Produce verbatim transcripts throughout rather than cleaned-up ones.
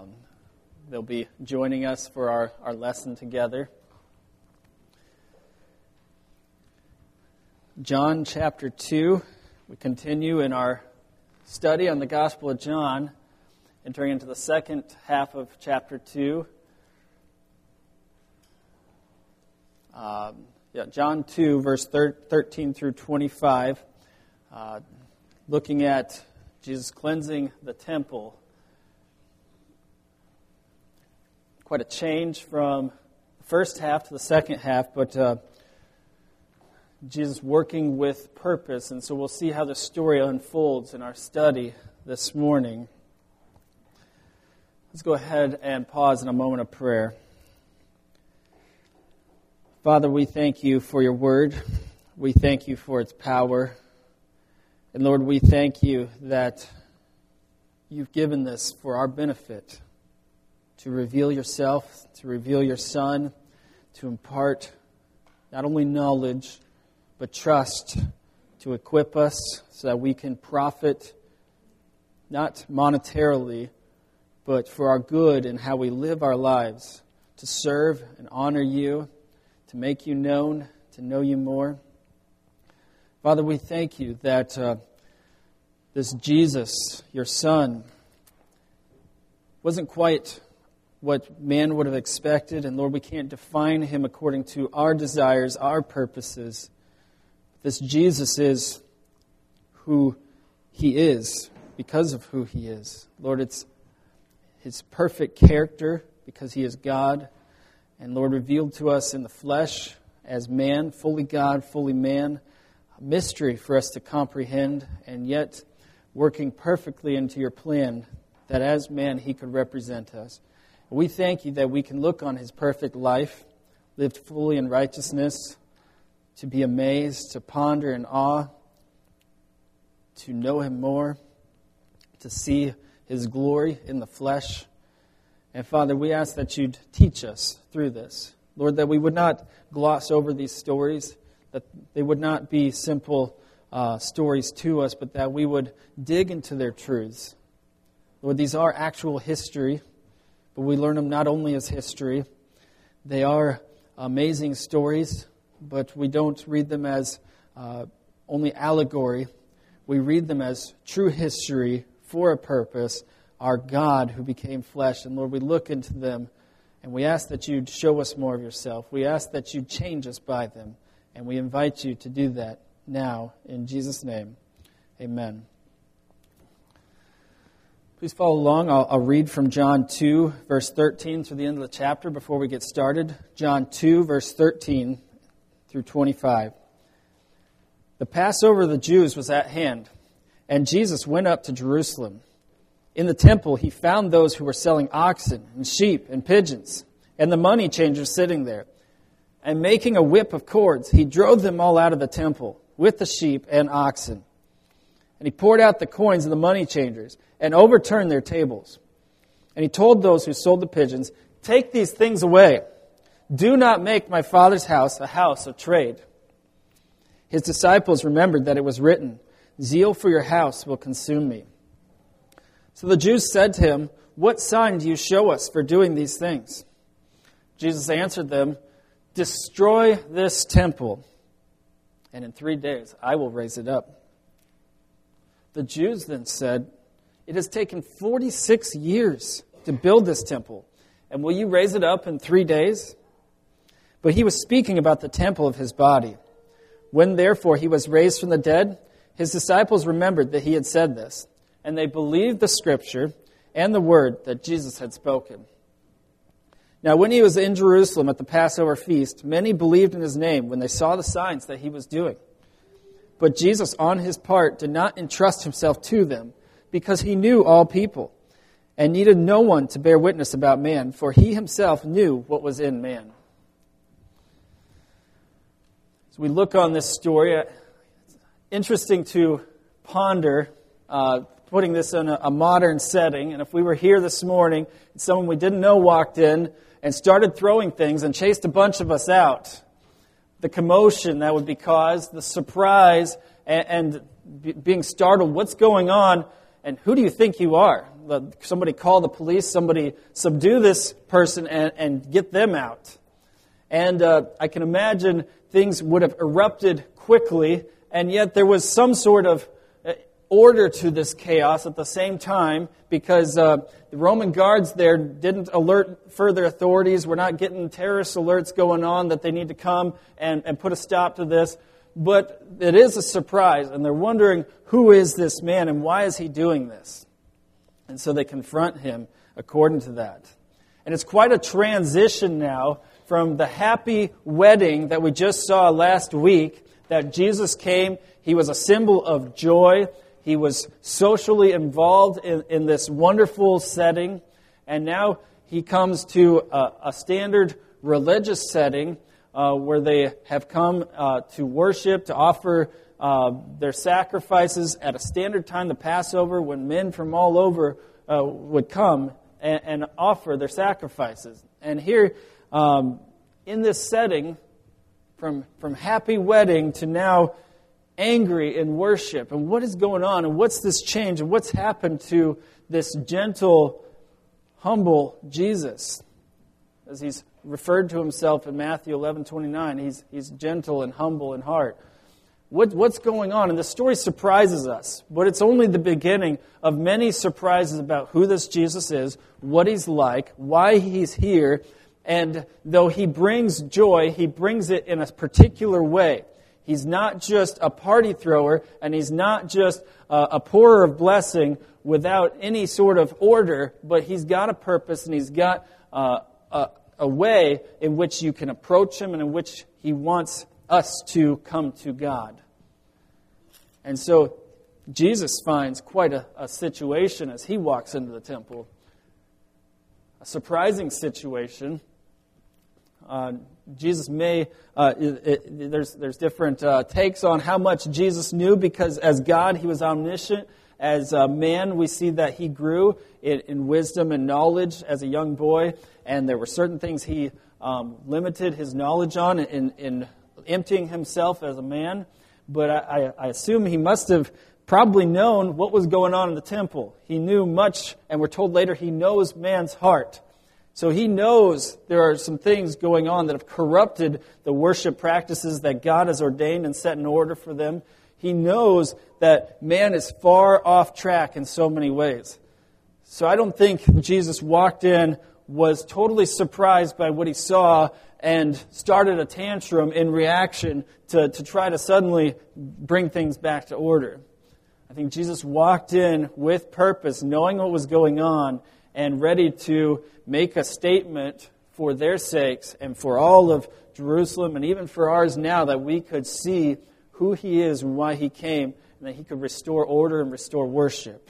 Um, they'll be joining us for our, our lesson together. John chapter two. We continue in our study on the Gospel of John, entering into the second half of chapter two. Um, yeah, John two, verse thirteen through twenty-five, uh, looking at Jesus cleansing the temple. Quite a change from the first half to the second half, but uh, Jesus working with purpose, and so we'll see how the story unfolds in our study this morning. Let's go ahead and pause in a moment of prayer. Father, we thank you for your word. We thank you for its power. And Lord, we thank you that you've given this for our benefit, to reveal yourself, to reveal your Son, to impart not only knowledge, but trust, to equip us so that we can profit, not monetarily, but for our good and how we live our lives, to serve and honor you, to make you known, to know you more. Father, we thank you that uh, this Jesus, your Son, wasn't quite what man would have expected. And Lord, we can't define him according to our desires, our purposes. This Jesus is who he is because of who he is. Lord, it's his perfect character because he is God. And Lord, revealed to us in the flesh as man, fully God, fully man, a mystery for us to comprehend, and yet working perfectly into your plan that as man he could represent us. We thank you that we can look on his perfect life, lived fully in righteousness, to be amazed, to ponder in awe, to know him more, to see his glory in the flesh. And Father, we ask that you'd teach us through this. Lord, that we would not gloss over these stories, that they would not be simple uh, stories to us, but that we would dig into their truths. Lord, these are actual history, but we learn them not only as history. They are amazing stories, but we don't read them as uh, only allegory. We read them as true history for a purpose, our God who became flesh. And Lord, we look into them and we ask that you'd show us more of yourself. We ask that you'd change us by them. And we invite you to do that now. In Jesus' name, amen. Please follow along. I'll, I'll read from John two, verse thirteen through the end of the chapter before we get started. John two, verse thirteen through twenty-five. The Passover of the Jews was at hand, and Jesus went up to Jerusalem. In the temple, he found those who were selling oxen and sheep and pigeons, and the money changers sitting there. And making a whip of cords, he drove them all out of the temple with the sheep and oxen. And he poured out the coins of the money changers and overturned their tables. And he told those who sold the pigeons, "Take these things away. Do not make my Father's house a house of trade." His disciples remembered that it was written, "Zeal for your house will consume me." So the Jews said to him, "What sign do you show us for doing these things?" Jesus answered them, "Destroy this temple, and in three days I will raise it up." The Jews then said, "It has taken forty-six years to build this temple, and will you raise it up in three days?" But he was speaking about the temple of his body. When therefore he was raised from the dead, his disciples remembered that he had said this, and they believed the scripture and the word that Jesus had spoken. Now when he was in Jerusalem at the Passover feast, many believed in his name when they saw the signs that he was doing. But Jesus, on his part, did not entrust himself to them, because he knew all people, and needed no one to bear witness about man, for he himself knew what was in man. So we look on this story. It's interesting to ponder uh, putting this in a, a modern setting. And if we were here this morning, and someone we didn't know walked in and started throwing things and chased a bunch of us out, the commotion that would be caused, the surprise, and, and be, being startled, what's going on, and who do you think you are? somebody call the police, somebody subdue this person and, and get them out. And uh, I can imagine things would have erupted quickly, and yet there was some sort of order to this chaos at the same time, because uh, the Roman guards there didn't alert further authorities. We're not getting terrorist alerts going on that they need to come and, and put a stop to this. But it is a surprise, and they're wondering, who is this man and why is he doing this? And so they confront him according to that. And it's quite a transition now from the happy wedding that we just saw last week, that Jesus came. He was a symbol of joy. He was socially involved in, in this wonderful setting. And now he comes to a, a standard religious setting uh, where they have come uh, to worship, to offer uh, their sacrifices at a standard time, the Passover, when men from all over uh, would come and, and offer their sacrifices. And here, um, in this setting, from, from happy wedding to now angry in worship, and what is going on, and what's this change, and what's happened to this gentle, humble Jesus? As he's referred to himself in Matthew eleven twenty-nine, he's, he's gentle and humble in heart. What, what's going on? And the story surprises us, but it's only the beginning of many surprises about who this Jesus is, what he's like, why he's here, and though he brings joy, he brings it in a particular way. He's not just a party thrower, and he's not just a, a pourer of blessing without any sort of order, but he's got a purpose, and he's got uh, a, a way in which you can approach him and in which he wants us to come to God. And so Jesus finds quite a, a situation as he walks into the temple. A surprising situation. Uh, Jesus may, uh, it, it, there's there's different uh, takes on how much Jesus knew, because as God, he was omniscient. As a man, we see that he grew in, in wisdom and knowledge as a young boy, and there were certain things he um, limited his knowledge on in, in emptying himself as a man. But I, I assume he must have probably known what was going on in the temple. He knew much, and we're told later he knows man's heart. So he knows there are some things going on that have corrupted the worship practices that God has ordained and set in order for them. He knows that man is far off track in so many ways. So I don't think Jesus walked in, was totally surprised by what he saw, and started a tantrum in reaction to, to try to suddenly bring things back to order. I think Jesus walked in with purpose, knowing what was going on, and ready to make a statement for their sakes and for all of Jerusalem and even for ours now, that we could see who he is and why he came, and that he could restore order and restore worship.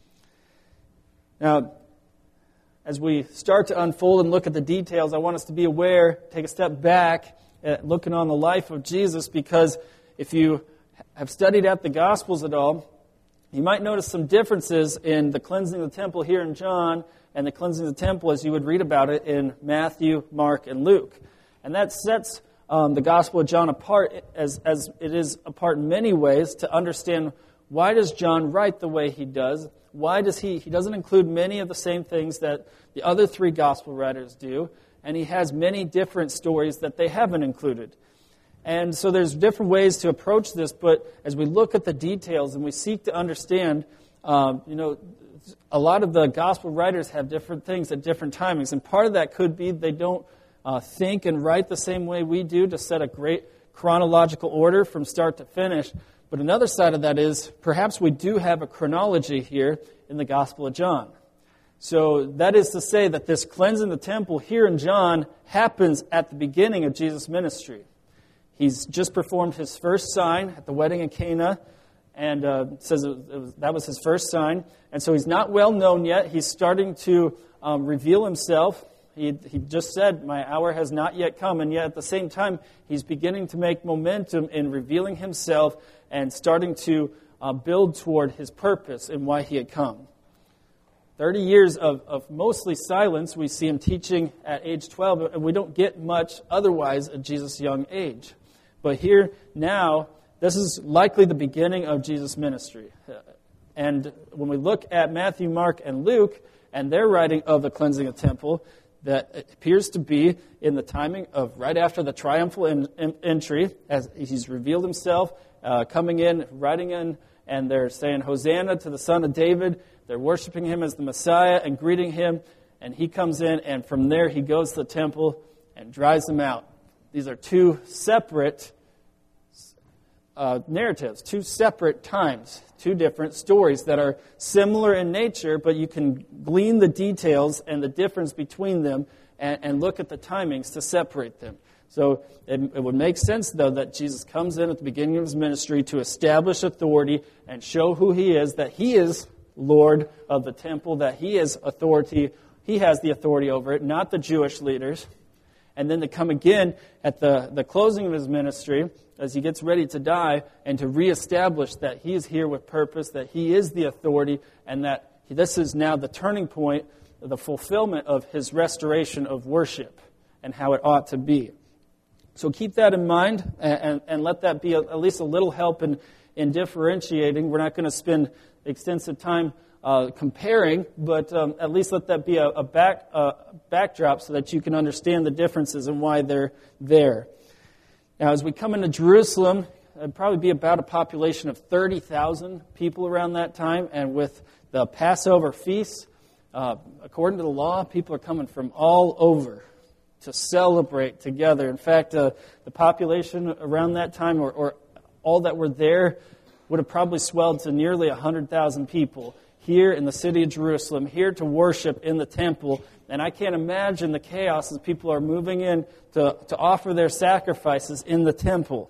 Now, as we start to unfold and look at the details, I want us to be aware, take a step back, at looking on the life of Jesus, because if you have studied out the Gospels at all, you might notice some differences in the cleansing of the temple here in John and the cleansing of the temple as you would read about it in Matthew, Mark, and Luke. And that sets um, the Gospel of John apart, as, as it is apart in many ways, to understand why does John write the way he does. Why does he, he doesn't include many of the same things that the other three Gospel writers do, and he has many different stories that they haven't included. And so there's different ways to approach this, but as we look at the details and we seek to understand, um, you know, a lot of the Gospel writers have different things at different timings, and part of that could be they don't uh, think and write the same way we do to set a great chronological order from start to finish. But another side of that is perhaps we do have a chronology here in the Gospel of John. So that is to say that this cleansing the temple here in John happens at the beginning of Jesus' ministry. He's just performed his first sign at the wedding in Cana, and uh, it says it was, it was, that was his first sign. And so he's not well known yet. He's starting to um, reveal himself. He, he just said, "My hour has not yet come," and yet at the same time, he's beginning to make momentum in revealing himself and starting to uh, build toward his purpose and why he had come. Thirty years of, of mostly silence. We see him teaching at age twelve, and we don't get much otherwise at Jesus' young age. But here now, this is likely the beginning of Jesus' ministry. And when we look at Matthew, Mark, and Luke, and their writing of the cleansing of the temple, that it appears to be in the timing of right after the triumphal in, in, entry, as he's revealed himself, uh, coming in, riding in, and they're saying, Hosanna to the Son of David. They're worshiping him as the Messiah and greeting him. And he comes in, and from there he goes to the temple and drives them out. These are two separate uh, narratives, two separate times, two different stories that are similar in nature, but you can glean the details and the difference between them and, and look at the timings to separate them. So it, it would make sense, though, that Jesus comes in at the beginning of his ministry to establish authority and show who he is, that he is Lord of the temple, that he is authority, he has the authority over it, not the Jewish leaders. And then to come again at the, the closing of his ministry, as he gets ready to die, and to reestablish that he is here with purpose, that he is the authority, and that this is now the turning point, the fulfillment of his restoration of worship and how it ought to be. So keep that in mind, and, and, and let that be a, at least a little help in, in differentiating. We're not going to spend extensive time uh, comparing, but um, at least let that be a, a back uh, backdrop so that you can understand the differences and why they're there. Now, as we come into Jerusalem, it'd probably be about a population of thirty thousand people around that time, and with the Passover feast, uh, according to the law, people are coming from all over to celebrate together. In fact, uh, the population around that time, or, or all that were there, would have probably swelled to nearly one hundred thousand people here in the city of Jerusalem, here to worship in the temple. And I can't imagine the chaos as people are moving in to, to offer their sacrifices in the temple.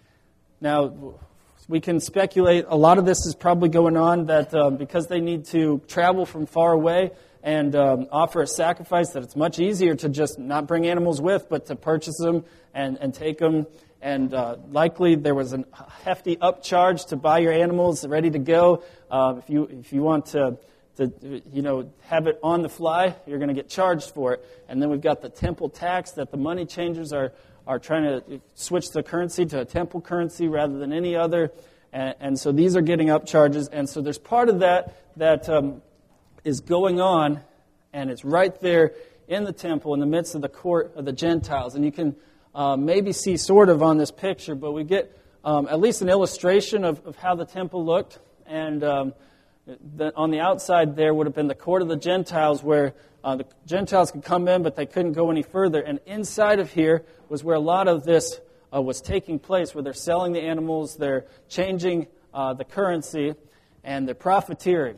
Now, we can speculate a lot of this is probably going on that um, because they need to travel from far away and um, offer a sacrifice, that it's much easier to just not bring animals with, but to purchase them and, and take them. And uh, likely there was a hefty upcharge to buy your animals ready to go. Uh, if you if you want to, to you know have it on the fly, you're going to get charged for it. And then we've got the temple tax that the money changers are are trying to switch the currency to a temple currency rather than any other. And, and so these are getting upcharges. And so there's part of that that um, is going on, and it's right there in the temple in the midst of the court of the Gentiles. And you can Uh, maybe see sort of on this picture, but we get um, at least an illustration of, of how the temple looked. And um, the, on the outside there would have been the court of the Gentiles, where uh, the Gentiles could come in, but they couldn't go any further. And inside of here was where a lot of this uh, was taking place, where they're selling the animals, they're changing uh, the currency, and they're profiteering.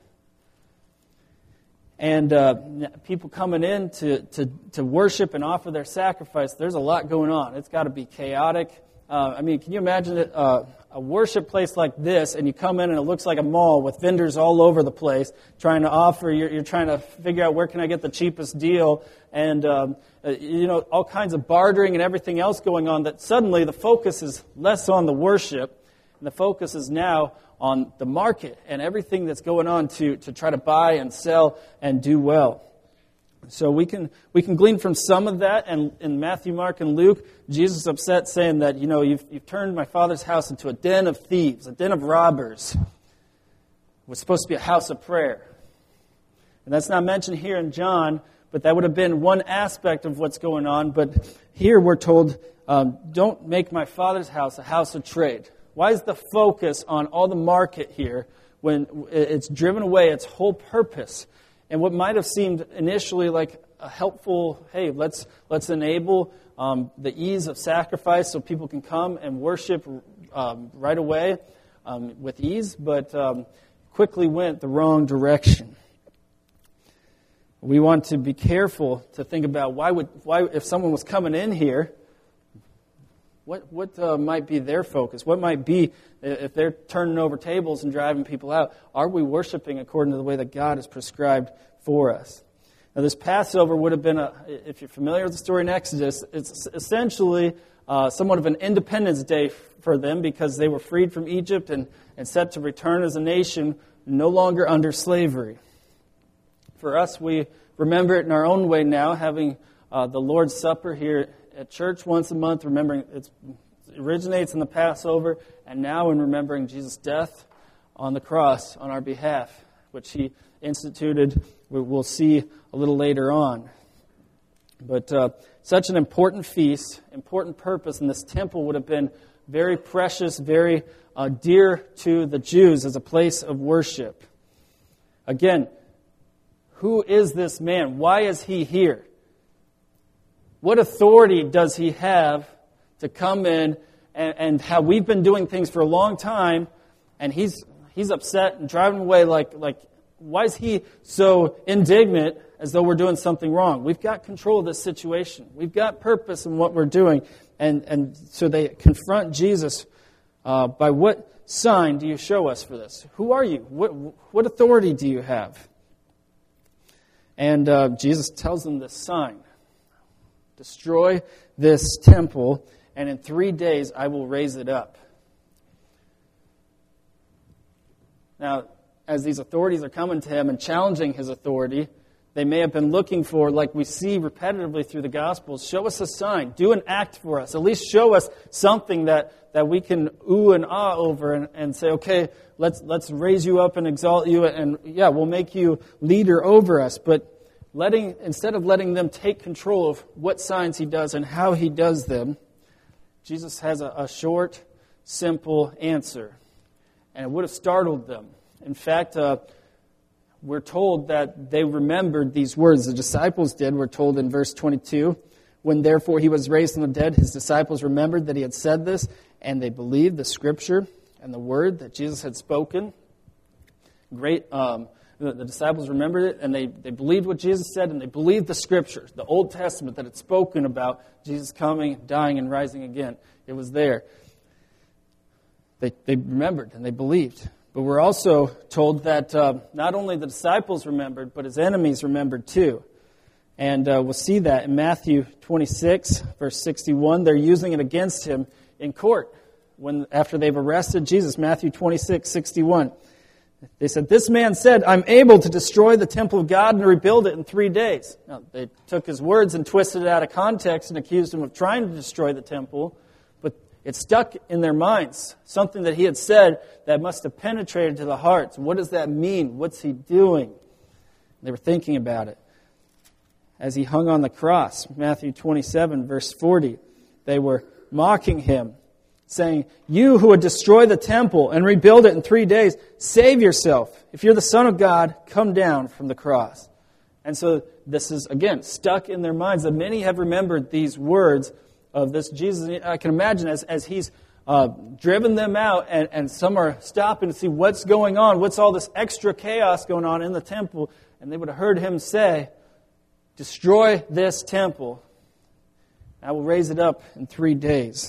And uh, people coming in to, to, to worship and offer their sacrifice, there's a lot going on. It's got to be chaotic. Uh, I mean, can you imagine it, uh, a worship place like this, and you come in and it looks like a mall with vendors all over the place trying to offer, you're, you're trying to figure out where can I get the cheapest deal, and um, uh, you know, all kinds of bartering and everything else going on, that suddenly the focus is less on the worship, and the focus is now on the market and everything that's going on to, to try to buy and sell and do well. So we can we can glean from some of that. And in Matthew, Mark, and Luke, Jesus is upset, saying that, you know, you've, you've turned my Father's house into a den of thieves, a den of robbers. It was supposed to be a house of prayer. And that's not mentioned here in John, but that would have been one aspect of what's going on. But here we're told, um, don't make my Father's house a house of trade. Why is the focus on all the market here when it's driven away its whole purpose? And what might have seemed initially like a helpful, hey, let's let's enable um, the ease of sacrifice so people can come and worship um, right away um, with ease, but um, quickly went the wrong direction. We want to be careful to think about why would why if someone was coming in here, What what uh, might be their focus? What might be, if they're turning over tables and driving people out, are we worshiping according to the way that God has prescribed for us? Now, this Passover would have been, a, if you're familiar with the story in Exodus, it's essentially uh, somewhat of an independence day for them, because they were freed from Egypt and, and set to return as a nation no longer under slavery. For us, we remember it in our own way now, having uh, the Lord's Supper here at church once a month, remembering it's, it originates in the Passover, and now in remembering Jesus' death on the cross on our behalf, which he instituted, we'll see a little later on. But uh, such an important feast, important purpose, and this temple would have been very precious, very uh, dear to the Jews as a place of worship. Again, who is this man? Why is he here? What authority does he have to come in and, and how we've been doing things for a long time, and he's he's upset and driving away like like why is he so indignant as though we're doing something wrong? We've got control of this situation. We've got purpose in what we're doing. And, and so they confront Jesus uh, by what sign do you show us for this? Who are you? What, what authority do you have? And uh, Jesus tells them this sign. Destroy this temple, and in three days I will raise it up. Now, as these authorities are coming to him and challenging his authority, they may have been looking for, like we see repetitively through the Gospels, show us a sign, do an act for us, at least show us something that, that we can ooh and ah over and, and say, okay, let's let's raise you up and exalt you, and yeah, we'll make you leader over us. But letting instead of letting them take control of what signs he does and how he does them, Jesus has a, a short, simple answer. And it would have startled them. In fact, uh, we're told that they remembered these words. The disciples did. We're told in verse twenty-two, when therefore he was raised from the dead, his disciples remembered that he had said this, and they believed the scripture and the word that Jesus had spoken. Great. Um, the, the disciples remembered it, and they, they believed what Jesus said, and they believed the scriptures, the Old Testament that had spoken about Jesus coming, dying, and rising again. It was there. They, they remembered and they believed. But we're also told that uh, not only the disciples remembered, but his enemies remembered too. And uh, we'll see that in Matthew twenty-six, verse sixty-one. They're using it against him in court when after they've arrested Jesus. Matthew twenty-six, sixty-one. They said, this man said, I'm able to destroy the temple of God and rebuild it in three days. Now, they took his words and twisted it out of context and accused him of trying to destroy the temple. It stuck in their minds, something that he had said that must have penetrated to the hearts. What does that mean? What's he doing? They were thinking about it. As he hung on the cross, Matthew twenty-seven, verse forty, they were mocking him, saying, you who would destroy the temple and rebuild it in three days, save yourself. If you're the Son of God, come down from the cross. And so this is, again, stuck in their minds, that many have remembered these words of this Jesus. I can imagine as, as he's uh, driven them out, and, and some are stopping to see what's going on, what's all this extra chaos going on in the temple, and they would have heard him say, destroy this temple. I will raise it up in three days.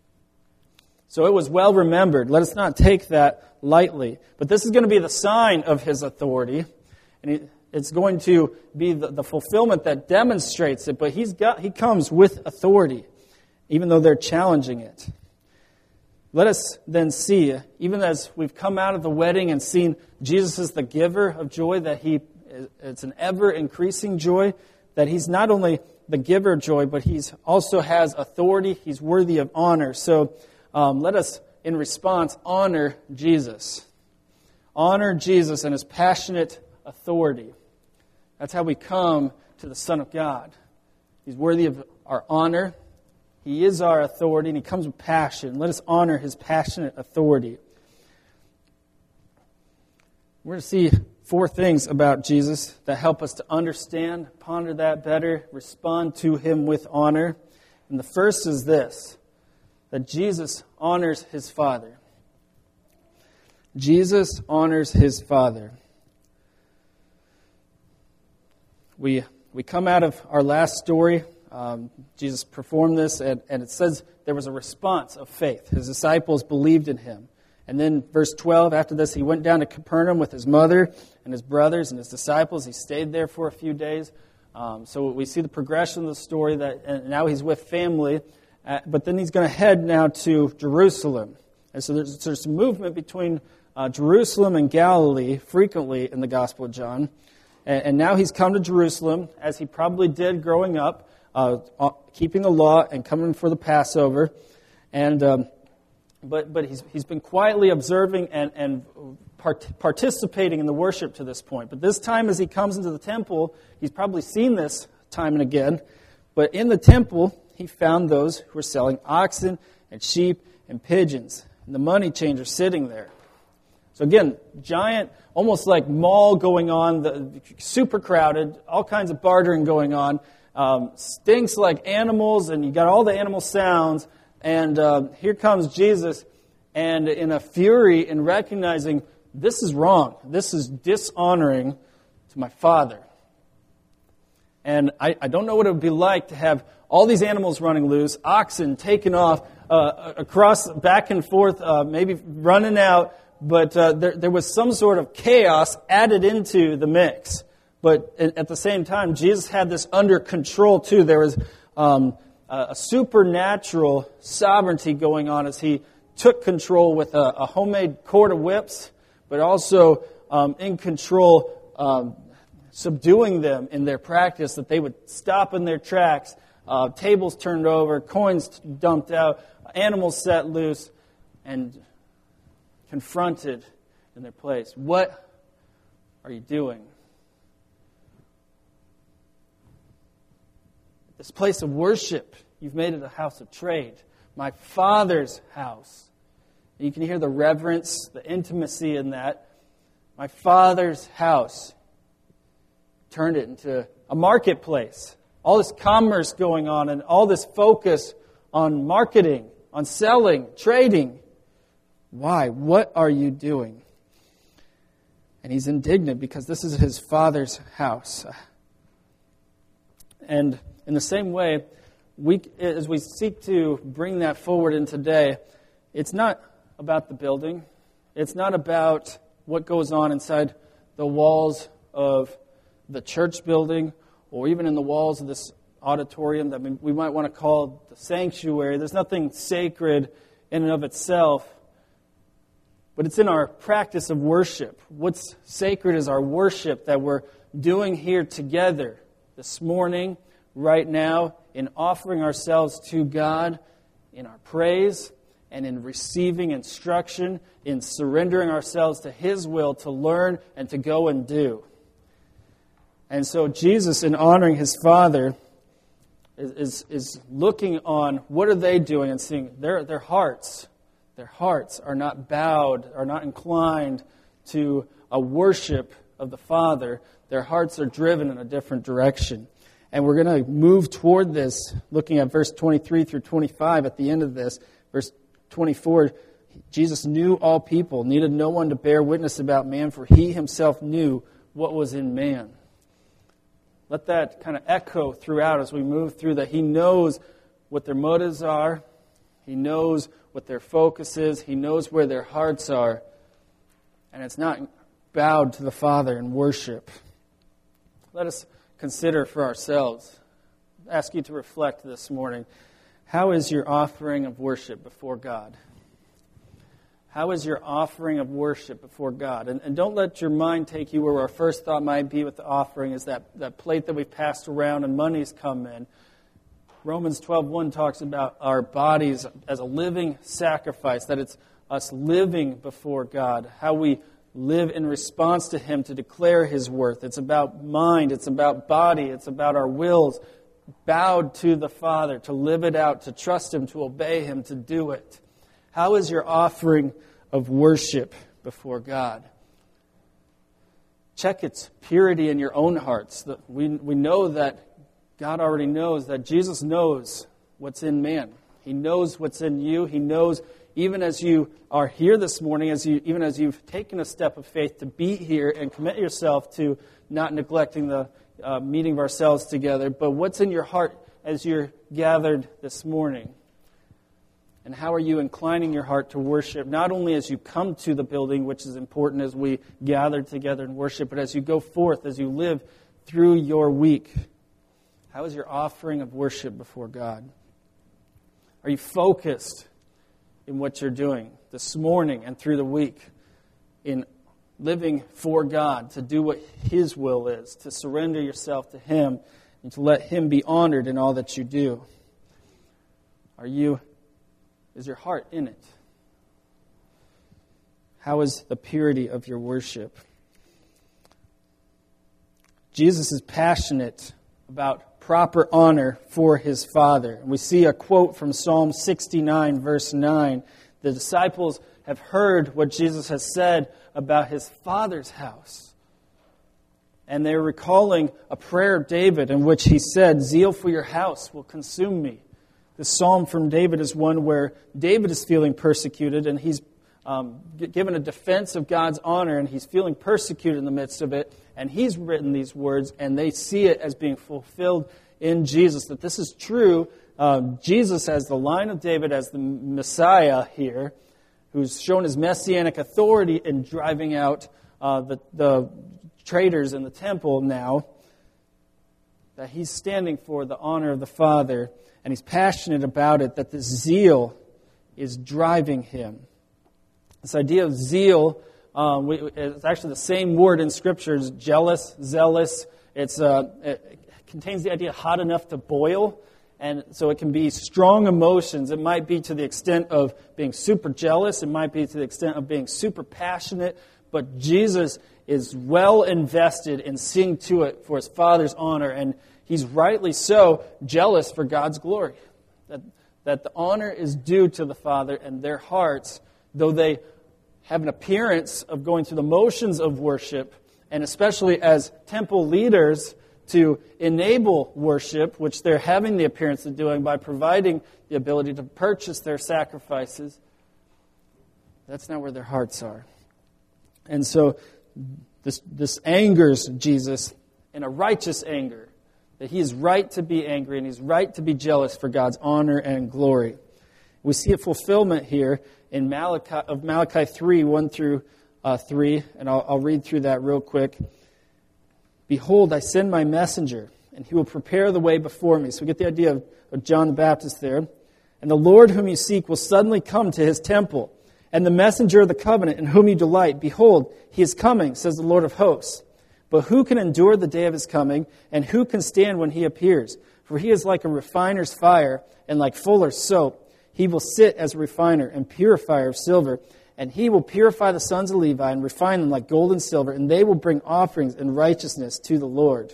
So it was well remembered. Let us not take that lightly. But this is going to be the sign of his authority, and he, it's going to be the, the fulfillment that demonstrates it, but he's got he comes with authority, even though they're challenging it. Let us then see, even as we've come out of the wedding and seen Jesus is the giver of joy, that he it's an ever-increasing joy, that he's not only the giver of joy, but he's also has authority. He's worthy of honor. So um, let us, in response, honor Jesus. Honor Jesus and his passionate authority. That's how we come to the Son of God. He's worthy of our honor. He is our authority, and he comes with passion. Let us honor his passionate authority. We're going to see four things about Jesus that help us to understand, ponder that better, respond to him with honor. And the first is this, that Jesus honors his Father. Jesus honors his Father. We we come out of our last story. Um, Jesus performed this, and, and it says there was a response of faith. His disciples believed in him. And then verse twelve, after this, he went down to Capernaum with his mother and his brothers and his disciples. He stayed there for a few days. Um, so we see the progression of the story, that and now he's with family. Uh, but then he's going to head now to Jerusalem. And so there's, there's some movement between uh, Jerusalem and Galilee frequently in the Gospel of John. And, and now he's come to Jerusalem, as he probably did growing up, uh, keeping the law and coming for the Passover. And um, but but he's he's been quietly observing and and part, participating in the worship to this point. But this time, as he comes into the temple, he's probably seen this time and again. But in the temple, he found those who were selling oxen and sheep and pigeons, and the money changers sitting there. So again, giant, almost like mall going on, the, super crowded, all kinds of bartering going on, um, stinks like animals, and you got all the animal sounds. And uh, here comes Jesus, and in a fury, in recognizing this is wrong, this is dishonoring to my Father. And I, I don't know what it would be like to have all these animals running loose, oxen taken off, uh, across, back and forth, uh, maybe running out, but uh, there, there was some sort of chaos added into the mix. But at the same time, Jesus had this under control too. There was um, a supernatural sovereignty going on as he took control with a, a homemade cord of whips, but also um, in control, um, subduing them in their practice, that they would stop in their tracks, uh, tables turned over, coins dumped out, animals set loose, and confronted in their place. What are you doing? This place of worship, you've made it a house of trade. My Father's house. And you can hear the reverence, the intimacy in that. My Father's house. Turned it into a marketplace. All this commerce going on and all this focus on marketing, on selling, trading. Why? What are you doing? And he's indignant because this is his Father's house. And in the same way, we, as we seek to bring that forward in today, it's not about the building. It's not about what goes on inside the walls of the church building or even in the walls of this auditorium that we might want to call the sanctuary. There's nothing sacred in and of itself, but it's in our practice of worship. What's sacred is our worship that we're doing here together this morning, right now, in offering ourselves to God in our praise and in receiving instruction, in surrendering ourselves to His will to learn and to go and do. And so Jesus, in honoring His Father, is, is, is looking on what are they doing and seeing their, their hearts. Their hearts are not bowed, are not inclined to a worship of the Father. Their hearts are driven in a different direction. And we're going to move toward this, looking at verse twenty-three through twenty-five at the end of this. Verse twenty-four, Jesus knew all people, needed no one to bear witness about man, for He Himself knew what was in man. Let that kind of echo throughout as we move through that. He knows what their motives are. He knows what their focus is. He knows where their hearts are. And it's not bowed to the Father in worship. Let us consider for ourselves. I ask you to reflect this morning. How is your offering of worship before God? How is your offering of worship before God? And, and don't let your mind take you where our first thought might be with the offering is that, that plate that we've passed around and money's come in. Romans twelve one talks about our bodies as a living sacrifice, that it's us living before God, how we live in response to Him to declare His worth. It's about mind, it's about body, it's about our wills bowed to the Father, to live it out, to trust Him, to obey Him, to do it. How is your offering of worship before God? Check its purity in your own hearts. We, we know that God already knows, that Jesus knows what's in man. He knows what's in you. He knows even as you are here this morning, as you, even as you've taken a step of faith to be here and commit yourself to not neglecting the uh, meeting of ourselves together, but what's in your heart as you're gathered this morning? And how are you inclining your heart to worship, not only as you come to the building, which is important as we gather together and worship, but as you go forth, as you live through your week? How is your offering of worship before God? Are you focused in what you're doing this morning and through the week in living for God, to do what His will is, to surrender yourself to Him, and to let Him be honored in all that you do? Are you, is your heart in it? How is the purity of your worship? Jesus is passionate about proper honor for his Father. We see a quote from Psalm sixty-nine, verse nine. The disciples have heard what Jesus has said about his Father's house. And they're recalling a prayer of David in which he said, "Zeal for your house will consume me." The psalm from David is one where David is feeling persecuted, and he's um, given a defense of God's honor, and he's feeling persecuted in the midst of it. And he's written these words, and they see it as being fulfilled in Jesus, that this is true. Uh, Jesus, as the line of David, as the Messiah here, who's shown his messianic authority in driving out uh, the, the traitors in the temple now, that he's standing for the honor of the Father, and he's passionate about it, that this zeal is driving him. This idea of zeal, um, we, it's actually the same word in Scripture as jealous, zealous. It's uh, it contains the idea hot enough to boil, and so it can be strong emotions. It might be to the extent of being super jealous. It might be to the extent of being super passionate. But Jesus is well invested in seeing to it for his Father's honor, and he's rightly so jealous for God's glory. That, that the honor is due to the Father, and their hearts, though they have an appearance of going through the motions of worship, and especially as temple leaders to enable worship, which they're having the appearance of doing by providing the ability to purchase their sacrifices, that's not where their hearts are. And so this, this angers Jesus in a righteous anger, that he is right to be angry and he's right to be jealous for God's honor and glory. We see a fulfillment here in Malachi, of Malachi three, one through uh, three, and I'll, I'll read through that real quick. "Behold, I send my messenger, and he will prepare the way before me." So we get the idea of, of John the Baptist there. "And the Lord whom you seek will suddenly come to his temple, and the messenger of the covenant in whom you delight. Behold, he is coming, says the Lord of hosts. But who can endure the day of his coming, and who can stand when he appears? For he is like a refiner's fire, and like fuller's soap. He will sit as a refiner and purifier of silver, and he will purify the sons of Levi and refine them like gold and silver, and they will bring offerings in righteousness to the Lord."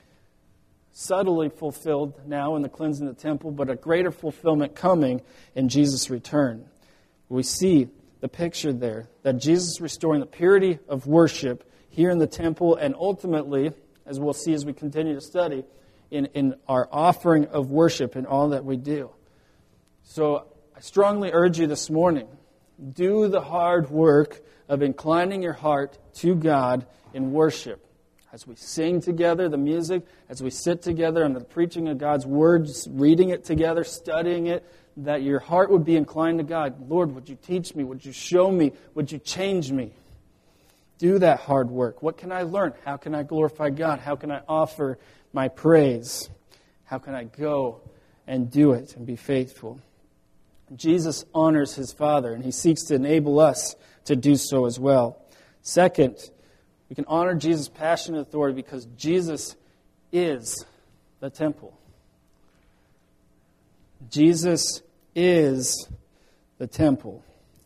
Subtly fulfilled now in the cleansing of the temple, but a greater fulfillment coming in Jesus' return. We see the picture there, that Jesus is restoring the purity of worship here in the temple, and ultimately, as we'll see as we continue to study, in, in our offering of worship in all that we do. So I strongly urge you this morning, do the hard work of inclining your heart to God in worship. As we sing together the music, as we sit together under the preaching of God's Word, reading it together, studying it, that your heart would be inclined to God. Lord, would you teach me? Would you show me? Would you change me? Do that hard work. What can I learn? How can I glorify God? How can I offer my praise? How can I go and do it and be faithful? Jesus honors his Father, and he seeks to enable us to do so as well. Second, we can honor Jesus' passionate authority because Jesus is the temple. Jesus is the temple.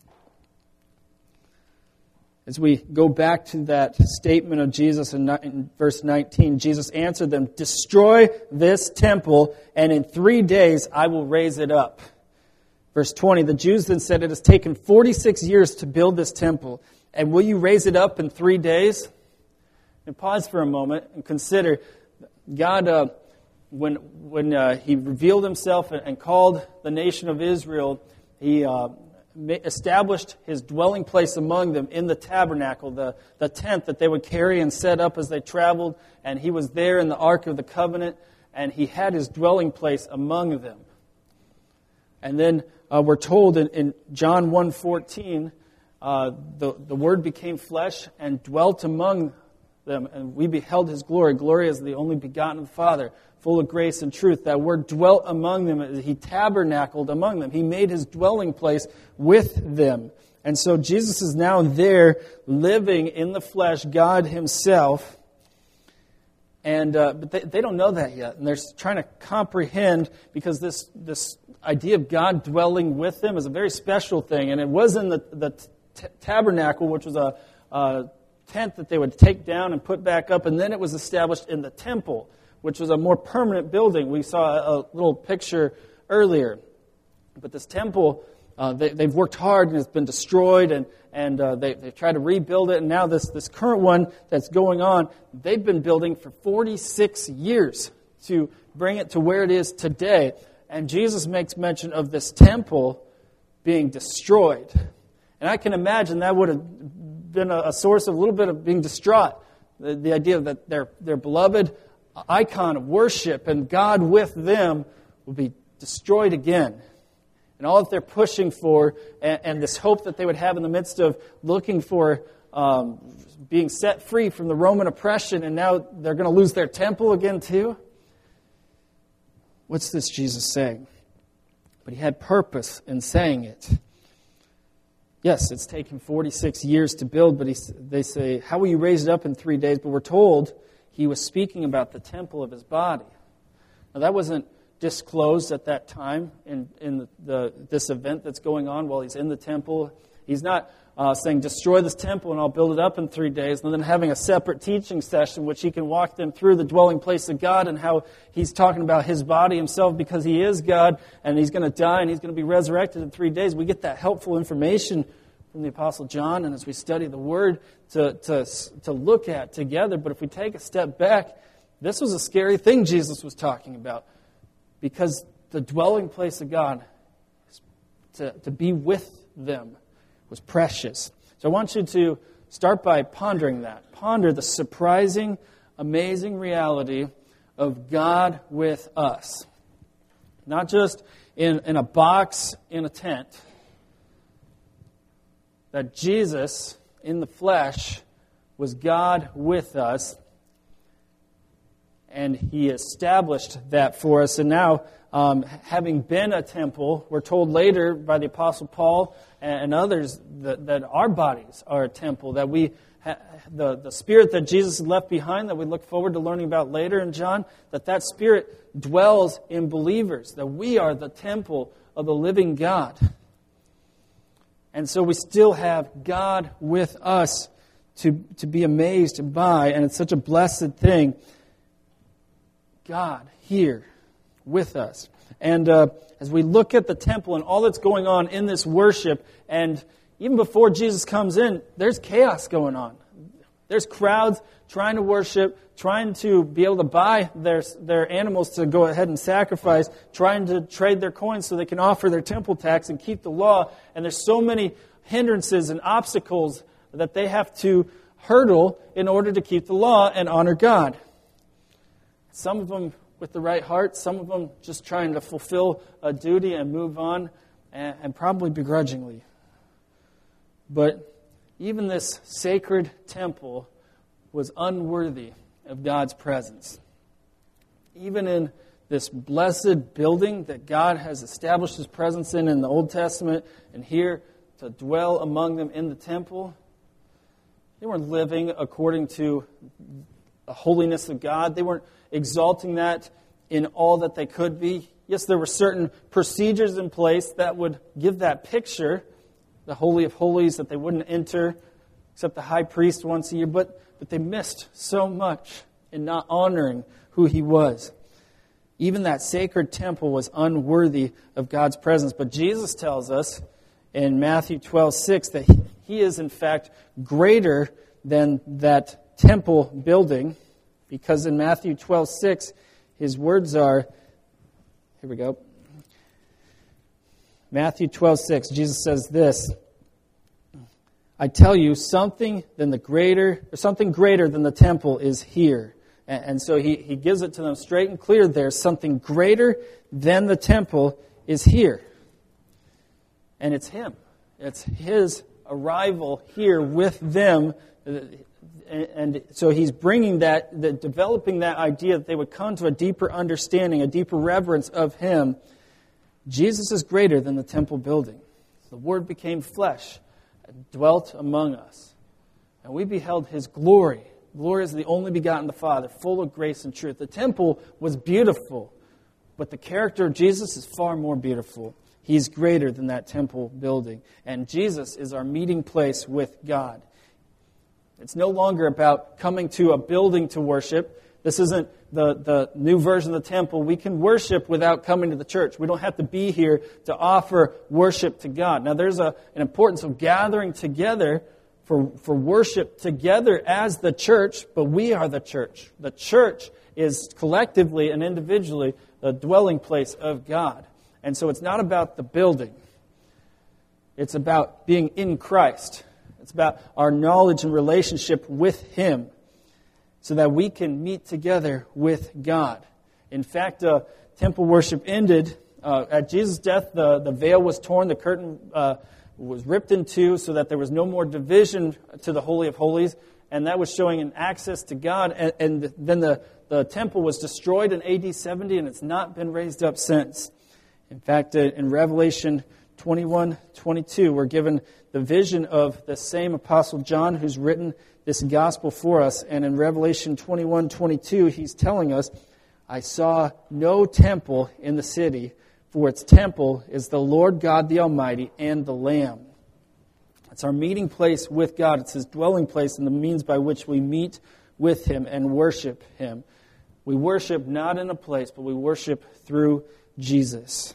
As we go back to that statement of Jesus in verse nineteen, Jesus answered them, "Destroy this temple, and in three days I will raise it up." Verse twenty, the Jews then said, "It has taken forty-six years to build this temple, and will you raise it up in three days?" And pause for a moment and consider, God, uh, when when uh, He revealed Himself and called the nation of Israel, He uh, established His dwelling place among them in the tabernacle, the, the tent that they would carry and set up as they traveled, and He was there in the Ark of the Covenant, and He had His dwelling place among them. And then uh, we're told in, in John one fourteen, uh, the, the Word became flesh and dwelt among them, and we beheld His glory. Glory as the only begotten of the Father, full of grace and truth. That Word dwelt among them. He tabernacled among them. He made His dwelling place with them. And so Jesus is now there, living in the flesh, God Himself. And uh, but they, they don't know that yet, and they're trying to comprehend, because this this idea of God dwelling with them is a very special thing, and it was in the, the t- tabernacle, which was a, a tent that they would take down and put back up, and then it was established in the temple, which was a more permanent building. We saw a little picture earlier. But this temple, uh, they, they've worked hard and it's been destroyed, and, and uh, they, they've tried to rebuild it. And now this, this current one that's going on, they've been building for forty-six years to bring it to where it is today. And Jesus makes mention of this temple being destroyed. And I can imagine that would have been a, a source of a little bit of being distraught. The, the idea that their, their beloved icon of worship and God with them will be destroyed again. And all that they're pushing for, and, and this hope that they would have in the midst of looking for um, being set free from the Roman oppression, and now they're going to lose their temple again too? What's this Jesus saying? But he had purpose in saying it. Yes, it's taken forty-six years to build, but he, they say, how will you raise it up in three days? But we're told he was speaking about the temple of his body. Now that wasn't disclosed at that time in, in the, the this event that's going on while he's in the temple. He's not uh, saying, destroy this temple and I'll build it up in three days, and then having a separate teaching session which he can walk them through the dwelling place of God and how he's talking about his body himself because he is God and he's going to die and he's going to be resurrected in three days. We get that helpful information from the Apostle John, and as we study the Word to, to, to look at together. But if we take a step back, this was a scary thing Jesus was talking about. Because the dwelling place of God, to, to be with them, was precious. So I want you to start by pondering that. Ponder the surprising, amazing reality of God with us. Not just in, in a box, in a tent. That Jesus, in the flesh, was God with us. And he established that for us. And now, um, having been a temple, we're told later by the Apostle Paul and others that, that our bodies are a temple. That we, ha- the, the Spirit that Jesus left behind, that we look forward to learning about later in John, that that Spirit dwells in believers. That we are the temple of the living God. And so we still have God with us to, to be amazed by. And it's such a blessed thing. God here with us. And uh, as we look at the temple and all that's going on in this worship, and even before Jesus comes in, there's chaos going on. There's crowds trying to worship, trying to be able to buy their, their animals to go ahead and sacrifice, trying to trade their coins so they can offer their temple tax and keep the law. And there's so many hindrances and obstacles that they have to hurdle in order to keep the law and honor God. Some of them with the right heart, some of them just trying to fulfill a duty and move on, and, and probably begrudgingly. But even this sacred temple was unworthy of God's presence. Even in this blessed building that God has established His presence in in the Old Testament, and here to dwell among them in the temple, they weren't living according to the holiness of God. They weren't exalting that in all that they could be. Yes, there were certain procedures in place that would give that picture, the Holy of Holies, that they wouldn't enter except the high priest once a year, but, but they missed so much in not honoring who He was. Even that sacred temple was unworthy of God's presence. But Jesus tells us in Matthew twelve six that He, he is in fact greater than that temple building. Because in Matthew twelve six, His words are, here we go. Matthew twelve six, Jesus says this, I tell you, something than the greater, or something greater than the temple is here. And, and so he, he gives it to them straight and clear there. Something greater than the temple is here. And it's Him. It's His arrival here with them. And so He's bringing that, the, developing that idea that they would come to a deeper understanding, a deeper reverence of Him. Jesus is greater than the temple building. The Word became flesh and dwelt among us. And we beheld His glory. Glory is the only begotten of the Father, full of grace and truth. The temple was beautiful, but the character of Jesus is far more beautiful. He's greater than that temple building. And Jesus is our meeting place with God. It's no longer about coming to a building to worship. This isn't the, the new version of the temple. We can worship without coming to the church. We don't have to be here to offer worship to God. Now, there's a, an importance of gathering together for, for worship together as the church, but we are the church. The church is collectively and individually the dwelling place of God. And so it's not about the building. It's about being in Christ. It's about our knowledge and relationship with Him so that we can meet together with God. In fact, uh, temple worship ended. Uh, at Jesus' death, the, the veil was torn, the curtain uh, was ripped in two so that there was no more division to the Holy of Holies, and that was showing an access to God. And, and then the, the temple was destroyed in A D seventy, and it's not been raised up since. In fact, in Revelation twenty-one twenty-two, we're given the vision of the same Apostle John who's written this gospel for us. And in Revelation twenty-one twenty-two, he's telling us, I saw no temple in the city, for its temple is the Lord God the Almighty and the Lamb. It's our meeting place with God. It's His dwelling place and the means by which we meet with Him and worship Him. We worship not in a place, but we worship through Jesus.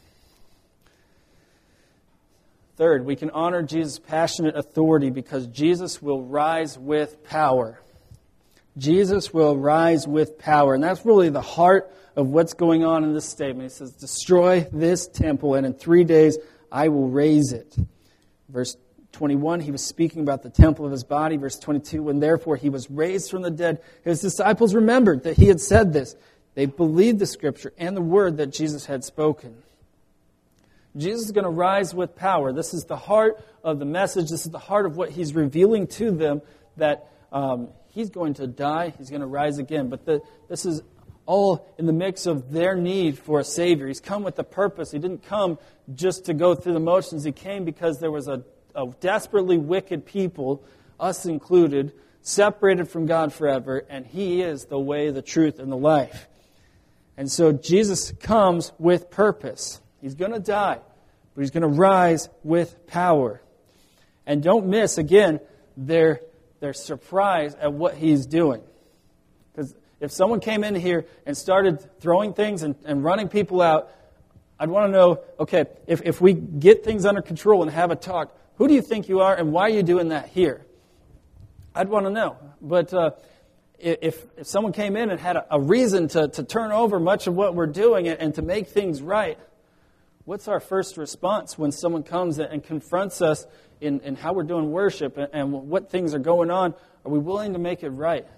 Third, we can honor Jesus' passionate authority because Jesus will rise with power. Jesus will rise with power. And that's really the heart of what's going on in this statement. He says, destroy this temple, and in three days I will raise it. Verse twenty-one, he was speaking about the temple of his body. Verse twenty-two, when therefore he was raised from the dead, his disciples remembered that he had said this. They believed the Scripture and the word that Jesus had spoken. Jesus is going to rise with power. This is the heart of the message. This is the heart of what He's revealing to them, that um, He's going to die. He's going to rise again. But the, this is all in the mix of their need for a Savior. He's come with a purpose. He didn't come just to go through the motions. He came because there was a, a desperately wicked people, us included, separated from God forever, and He is the way, the truth, and the life. And so Jesus comes with purpose. He's going to die, but He's going to rise with power. And don't miss, again, their, their surprise at what He's doing. Because if someone came in here and started throwing things and, and running people out, I'd want to know, okay, if, if we get things under control and have a talk, who do you think you are and why are you doing that here? I'd want to know. But uh, if, if someone came in and had a, a reason to, to turn over much of what we're doing and, and to make things right, what's our first response when someone comes and confronts us in, in how we're doing worship and, and what things are going on? Are we willing to make it right?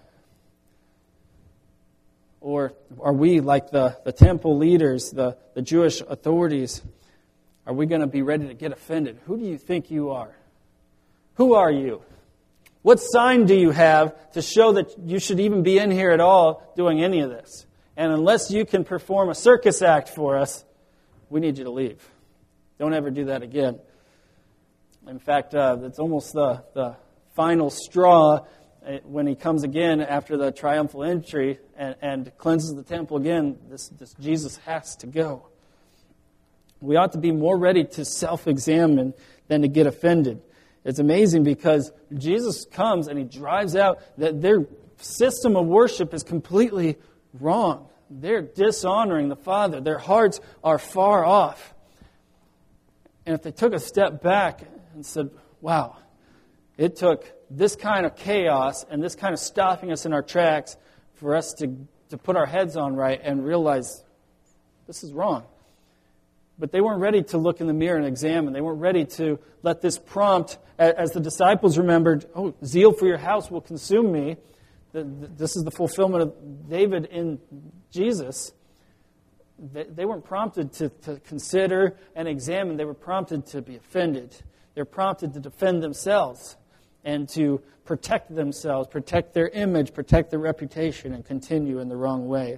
Or are we, like the, the temple leaders, the, the Jewish authorities, are we going to be ready to get offended? Who do you think you are? Who are you? What sign do you have to show that you should even be in here at all doing any of this? And unless you can perform a circus act for us, we need you to leave. Don't ever do that again. In fact, uh, it's almost the, the final straw when He comes again after the triumphal entry and, and cleanses the temple again. This, this Jesus has to go. We ought to be more ready to self-examine than to get offended. It's amazing because Jesus comes and He drives out that their system of worship is completely wrong. They're dishonoring the Father. Their hearts are far off. And if they took a step back and said, wow, it took this kind of chaos and this kind of stopping us in our tracks for us to, to put our heads on right and realize this is wrong. But they weren't ready to look in the mirror and examine. They weren't ready to let this prompt, as the disciples remembered, oh, zeal for your house will consume me. This is the fulfillment of David in Jesus. They weren't prompted to, to consider and examine. They were prompted to be offended. They were prompted to defend themselves and to protect themselves, protect their image, protect their reputation, and continue in the wrong way.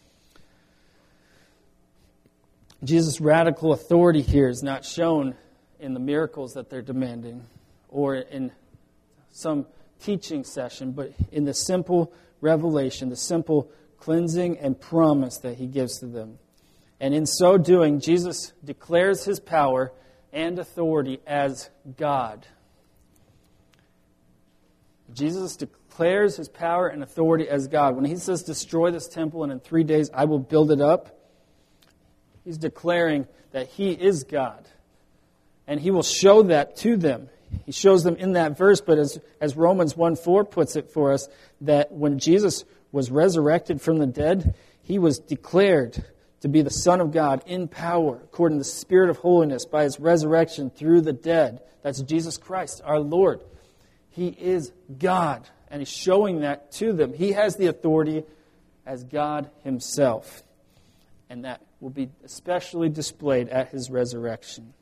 Jesus' radical authority here is not shown in the miracles that they're demanding or in some teaching session, but in the simple revelation, the simple cleansing and promise that He gives to them. And in so doing, Jesus declares his power and authority as God. Jesus declares his power and authority as God. When he says, destroy this temple and in three days I will build it up, he's declaring that he is God. And he will show that to them. He shows them in that verse, but as, as Romans one four puts it for us, that when Jesus was resurrected from the dead, he was declared to be the Son of God in power, according to the Spirit of holiness, by his resurrection through the dead. That's Jesus Christ, our Lord. He is God, and he's showing that to them. He has the authority as God himself, and that will be especially displayed at his resurrection.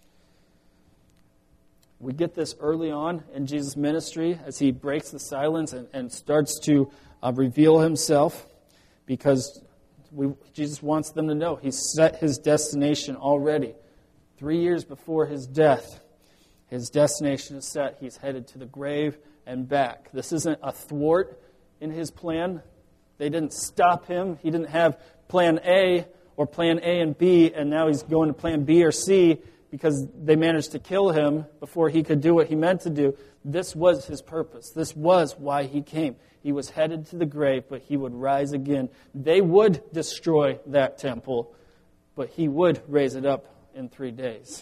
We get this early on in Jesus' ministry as he breaks the silence and, and starts to uh, reveal himself, because we, Jesus wants them to know he's set his destination already. Three years before his death, his destination is set. He's headed to the grave and back. This isn't a thwart in his plan. They didn't stop him. He didn't have plan A or plan A and B, and now he's going to plan B or C because they managed to kill him before he could do what he meant to do. This was his purpose. This was why he came. He was headed to the grave, but he would rise again. They would destroy that temple, but he would raise it up in three days.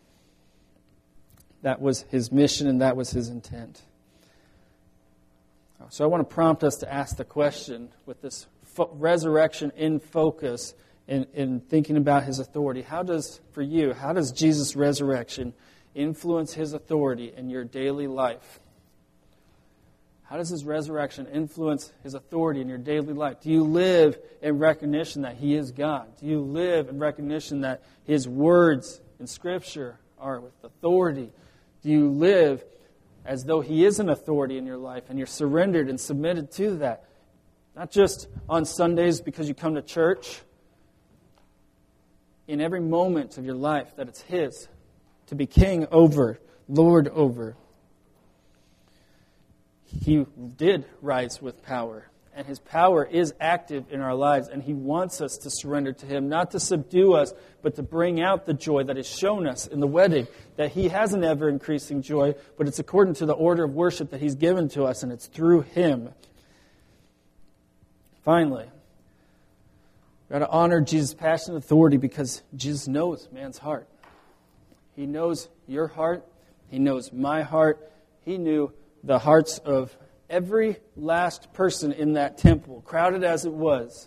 That was his mission, and that was his intent. So I want to prompt us to ask the question with this fo- resurrection in focus, in, in thinking about his authority. How does, for you, how does Jesus' resurrection influence his authority in your daily life? How does his resurrection influence his authority in your daily life? Do you live in recognition that he is God? Do you live in recognition that his words in Scripture are with authority? Do you live as though he is an authority in your life and you're surrendered and submitted to that? Not just on Sundays because you come to church. In every moment of your life that it's his to be king over, Lord over. He did rise with power, and his power is active in our lives, and he wants us to surrender to him, not to subdue us, but to bring out the joy that is shown us in the wedding, that he has an ever-increasing joy, but it's according to the order of worship that he's given to us, and it's through him. Finally, we've got to honor Jesus' passion and authority because Jesus knows man's heart. He knows your heart. He knows my heart. He knew the hearts of every last person in that temple, crowded as it was.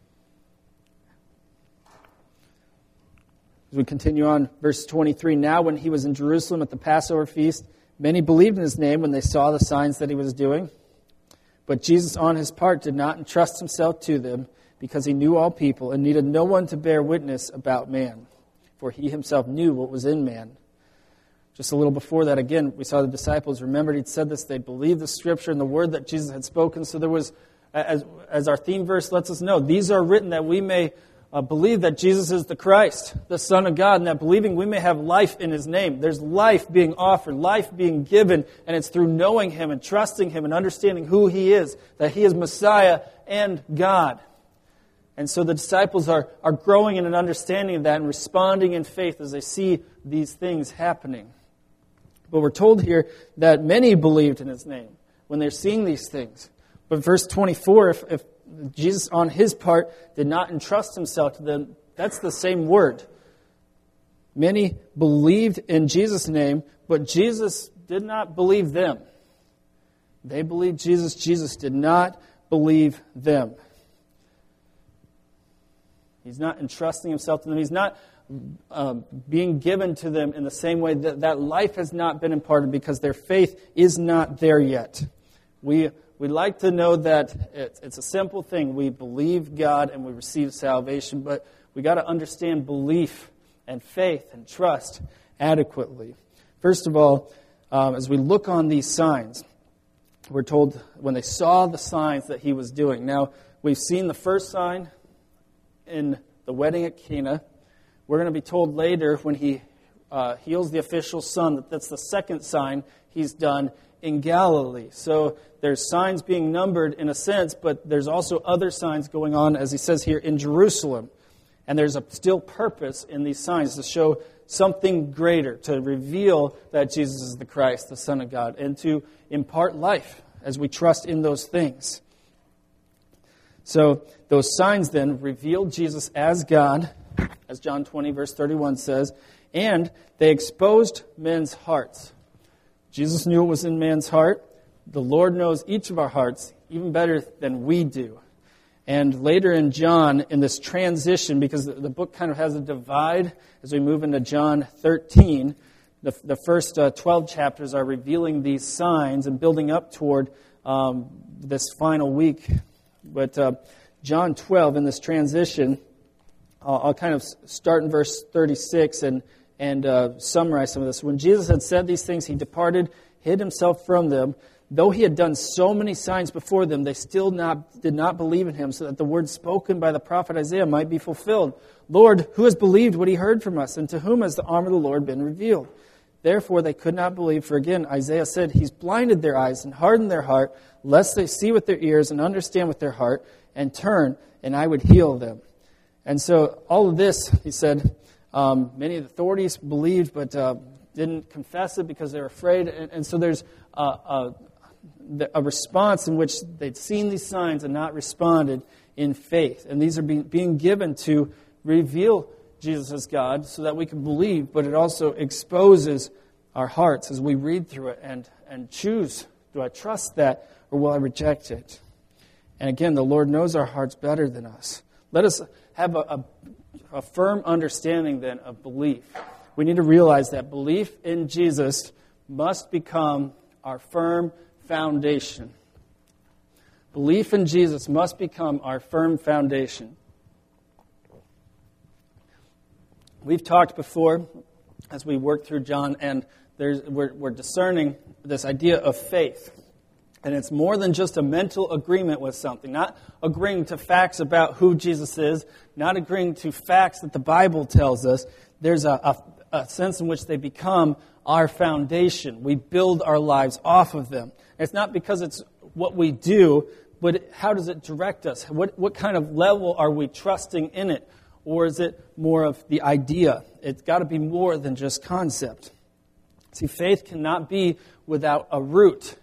As we continue on, verse twenty-three, now when he was in Jerusalem at the Passover feast, many believed in his name when they saw the signs that he was doing. But Jesus, on his part, did not entrust himself to them because he knew all people and needed no one to bear witness about man, for he himself knew what was in man. Just a little before that, again, we saw the disciples remembered he'd said this. They believed the Scripture and the word that Jesus had spoken. So there was, as, as our theme verse lets us know, these are written that we may uh, believe that Jesus is the Christ, the Son of God, and that believing we may have life in his name. There's life being offered, life being given, and it's through knowing him and trusting him and understanding who he is, that he is Messiah and God. And so the disciples are, are growing in an understanding of that and responding in faith as they see these things happening. But we're told here that many believed in his name when they're seeing these things. But verse twenty-four, if, if Jesus on his part did not entrust himself to them, that's the same word. Many believed in Jesus' name, but Jesus did not believe them. They believed Jesus. Jesus did not believe them. He's not entrusting himself to them. He's not Um, being given to them in the same way that that life has not been imparted because their faith is not there yet. We we like to know that it's, it's a simple thing. We believe God and we receive salvation, but we got to understand belief and faith and trust adequately. First of all, um, as we look on these signs, we're told when they saw the signs that he was doing. Now, we've seen the first sign in the wedding at Cana. We're going to be told later when he uh, heals the official's son that that's the second sign he's done in Galilee. So there's signs being numbered in a sense, but there's also other signs going on, as he says here, in Jerusalem And there's a still purpose in these signs to show something greater, to reveal that Jesus is the Christ, the Son of God, and to impart life as we trust in those things. So those signs then revealed Jesus as God, as John twenty, verse thirty-one says, and they exposed men's hearts. Jesus knew what was in man's heart. The Lord knows each of our hearts even better than we do. And later in John, in this transition, because the book kind of has a divide as we move into John thirteen, the, the first uh, twelve chapters are revealing these signs and building up toward um, this final week. But uh, John twelve, in this transition, uh, I'll kind of start in verse thirty-six and, and uh, summarize some of this. When Jesus had said these things, he departed, hid himself from them. Though he had done so many signs before them, they still not, did not believe in him, so that the word spoken by the prophet Isaiah might be fulfilled. Lord, who has believed what he heard from us, and to whom has the arm of the Lord been revealed? Therefore they could not believe, for again Isaiah said, he's blinded their eyes and hardened their heart, lest they see with their ears and understand with their heart, and turn, and I would heal them. And so all of this, he said, um, many of the authorities believed, but uh, didn't confess it because they were afraid. And, and so there's a... a a response in which they'd seen these signs and not responded in faith. And these are being, being given to reveal Jesus as God so that we can believe, but it also exposes our hearts as we read through it and, and choose, do I trust that or will I reject it? And again, the Lord knows our hearts better than us. Let us have a, a, a firm understanding then of belief. We need to realize that belief in Jesus must become our firm foundation. Belief in Jesus must become our firm foundation. We've talked before as we work through John, and there's, we're, we're discerning this idea of faith. And it's more than just a mental agreement with something, not agreeing to facts about who Jesus is, not agreeing to facts that the Bible tells us. There's a, a, a sense in which they become our foundation. We build our lives off of them. It's not because it's what we do, but how does it direct us? What, what kind of level are we trusting in it? Or is it more of the idea? It's got to be more than just concept. See, faith cannot be without a root.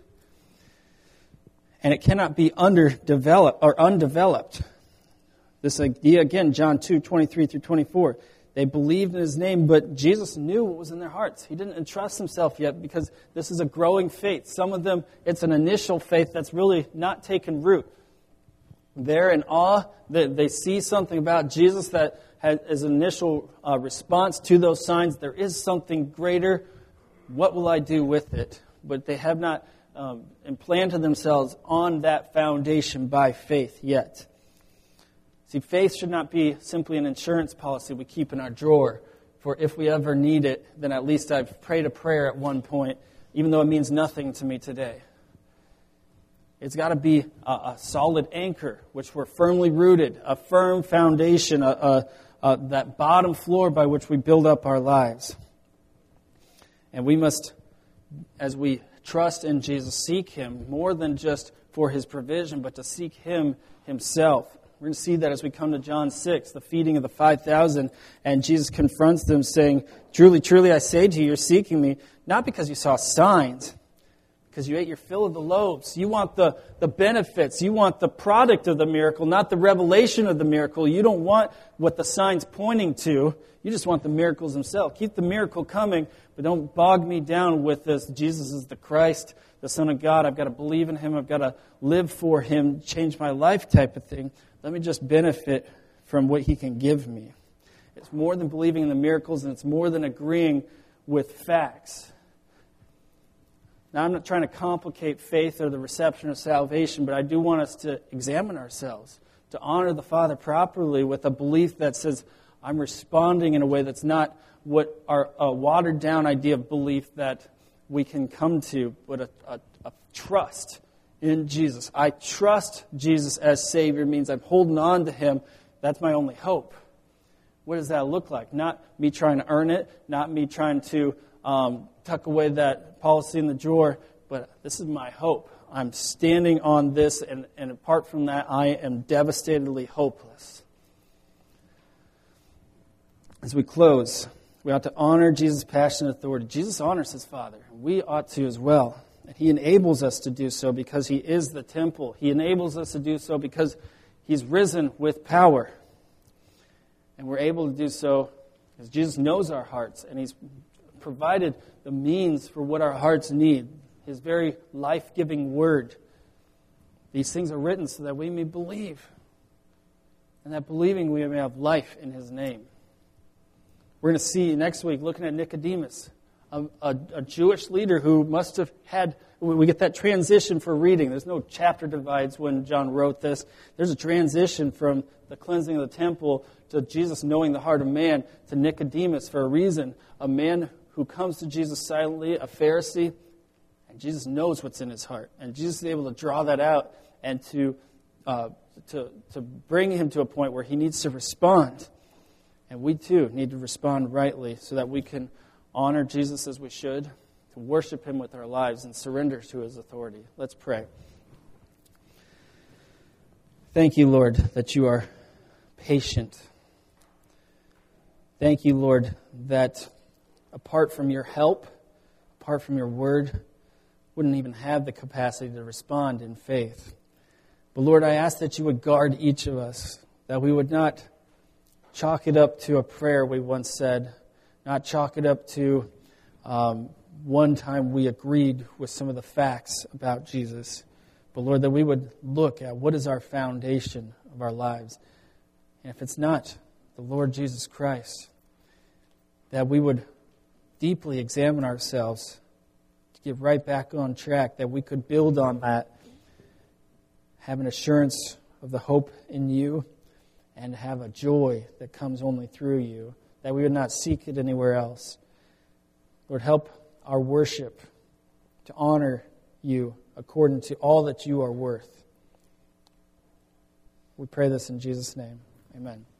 And it cannot be underdeveloped or undeveloped. This idea, again, John two, twenty-three through twenty-four. They believed in his name, but Jesus knew what was in their hearts. He didn't entrust himself yet because this is a growing faith. Some of them, it's an initial faith that's really not taken root. They're in awe. They, they see something about Jesus that has, is an initial uh, response to those signs. There is something greater. What will I do with it? But they have not um, implanted themselves on that foundation by faith yet. See, faith should not be simply an insurance policy we keep in our drawer for if we ever need it, then at least I've prayed a prayer at one point, even though it means nothing to me today. It's got to be a, a solid anchor, which we're firmly rooted, a firm foundation, a, a, a, that bottom floor by which we build up our lives. And we must, as we trust in Jesus, seek him more than just for his provision, but to seek him himself. We're going to see that as we come to John six, the feeding of the five thousand, and Jesus confronts them saying, truly, truly, I say to you, you're seeking me, not because you saw signs, because you ate your fill of the loaves. You want the, the benefits. You want the product of the miracle, not the revelation of the miracle. You don't want what the sign's pointing to. You just want the miracles themselves. Keep the miracle coming, but don't bog me down with this. Jesus is the Christ, the Son of God. I've got to believe in him. I've got to live for him, change my life type of thing. Let me just benefit from what he can give me. It's more than believing in the miracles, and it's more than agreeing with facts. Now, I'm not trying to complicate faith or the reception of salvation, but I do want us to examine ourselves, to honor the Father properly with a belief that says, I'm responding in a way that's not what our a watered-down idea of belief that we can come to, but a, a, a trust in Jesus. I trust Jesus as Savior means I'm holding on to him. That's my only hope. What does that look like? Not me trying to earn it, not me trying to um, tuck away that policy in the drawer, but this is my hope. I'm standing on this, and, and apart from that, I am devastatedly hopeless. as we close, we ought to honor Jesus' passion and authority. Jesus honors his Father. We ought to as well. And he enables us to do so because he is the temple. He enables us to do so because he's risen with power. And we're able to do so because Jesus knows our hearts, and he's provided the means for what our hearts need. His very life-giving word. These things are written so that we may believe. And that believing we may have life in his name. We're going to see next week, looking at Nicodemus, a, a, a Jewish leader who must have had, we get that transition for reading. There's no chapter divides when John wrote this. There's a transition from the cleansing of the temple to Jesus knowing the heart of man to Nicodemus for a reason. A man who comes to Jesus silently, a Pharisee, and Jesus knows what's in his heart. And Jesus is able to draw that out and to, uh, to, to bring him to a point where he needs to respond. And we too need to respond rightly so that we can honor Jesus as we should, to worship him with our lives and surrender to his authority. Let's pray. Thank you, Lord, that you are patient. Thank you, Lord, that apart from your help, apart from your word, wouldn't even have the capacity to respond in faith. But Lord, I ask that you would guard each of us, that we would not chalk it up to a prayer we once said, not chalk it up to um, one time we agreed with some of the facts about Jesus. But Lord, that we would look at what is our foundation of our lives. And if it's not the Lord Jesus Christ, that we would deeply examine ourselves to get right back on track, that we could build on that, have an assurance of the hope in you, and have a joy that comes only through you, that we would not seek it anywhere else. Lord, help our worship to honor you according to all that you are worth. We pray this in Jesus' name. Amen.